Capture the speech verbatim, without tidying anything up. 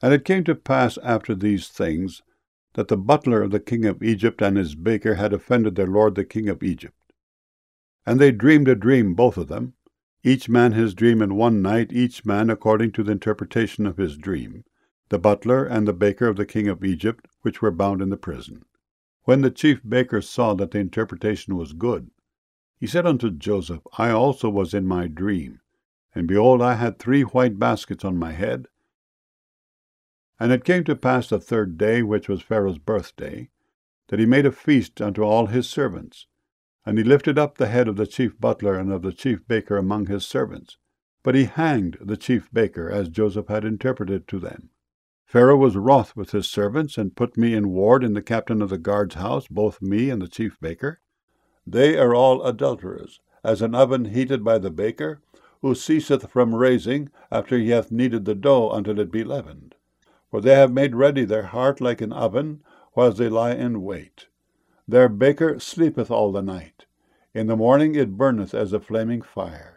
And it came to pass after these things, that the butler of the king of Egypt and his baker had offended their lord the king of Egypt. And they dreamed a dream, both of them, each man his dream in one night, each man according to the interpretation of his dream, the butler and the baker of the king of Egypt, which were bound in the prison. When the chief baker saw that the interpretation was good, he said unto Joseph, I also was in my dream, and behold, I had three white baskets on my head. And it came to pass the third day, which was Pharaoh's birthday, that he made a feast unto all his servants. And he lifted up the head of the chief butler and of the chief baker among his servants. But he hanged the chief baker, as Joseph had interpreted to them. Pharaoh was wroth with his servants, and put me in ward in the captain of the guard's house, both me and the chief baker. They are all adulterers, as an oven heated by the baker, who ceaseth from raising, after he hath kneaded the dough until it be leavened. For they have made ready their heart like an oven, whilst they lie in wait. Their baker sleepeth all the night. In the morning it burneth as a flaming fire.